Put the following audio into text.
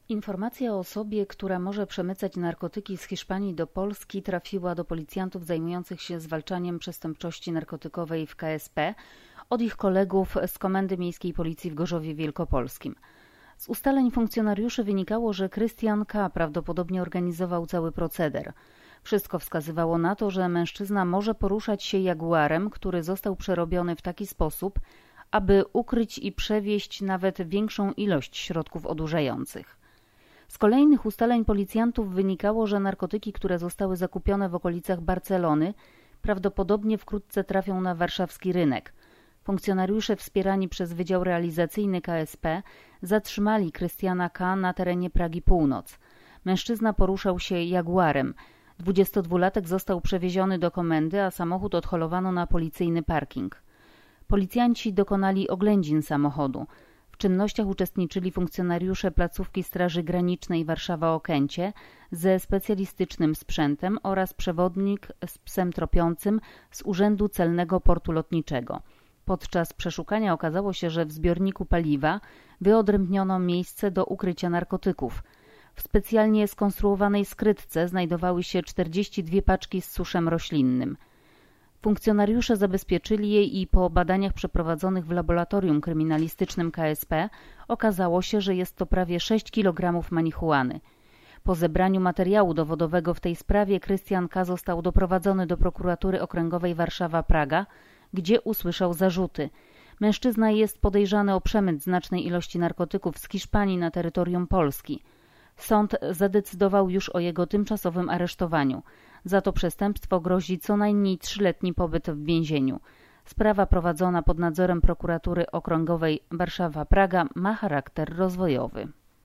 Informacja o osobie, która może przemycać narkotyki z Hiszpanii do Polski, trafiła do policjantów zajmujących się zwalczaniem przestępczości narkotykowej w KSP od ich kolegów z Komendy Miejskiej Policji w Gorzowie Wielkopolskim. Z ustaleń funkcjonariuszy wynikało, że Krystian K. prawdopodobnie organizował cały proceder. Wszystko wskazywało na to, że mężczyzna może poruszać się jaguarem, który został przerobiony w taki sposób, aby ukryć i przewieźć nawet większą ilość środków odurzających. Z kolejnych ustaleń policjantów wynikało, że narkotyki, które zostały zakupione w okolicach Barcelony, prawdopodobnie wkrótce trafią na warszawski rynek. Funkcjonariusze wspierani przez Wydział Realizacyjny KSP zatrzymali Krystiana K. na terenie Pragi Północ. Mężczyzna poruszał się jaguarem. 22-latek został przewieziony do komendy, a samochód odholowano na policyjny parking. Policjanci dokonali oględzin samochodu. W czynnościach uczestniczyli funkcjonariusze placówki Straży Granicznej Warszawa-Okęcie ze specjalistycznym sprzętem oraz przewodnik z psem tropiącym z Urzędu Celnego Portu Lotniczego. Podczas przeszukania okazało się, że w zbiorniku paliwa wyodrębniono miejsce do ukrycia narkotyków. W specjalnie skonstruowanej skrytce znajdowały się 42 paczki z suszem roślinnym. Funkcjonariusze zabezpieczyli je i po badaniach przeprowadzonych w laboratorium kryminalistycznym KSP okazało się, że jest to prawie 6 kg marihuany. Po zebraniu materiału dowodowego w tej sprawie Krystian K. został doprowadzony do prokuratury okręgowej Warszawa-Praga, gdzie usłyszał zarzuty. Mężczyzna jest podejrzany o przemyt znacznej ilości narkotyków z Hiszpanii na terytorium Polski. Sąd zadecydował już o jego tymczasowym aresztowaniu. Za to przestępstwo grozi co najmniej 3-letni pobyt w więzieniu. Sprawa prowadzona pod nadzorem prokuratury okręgowej Warszawa-Praga ma charakter rozwojowy.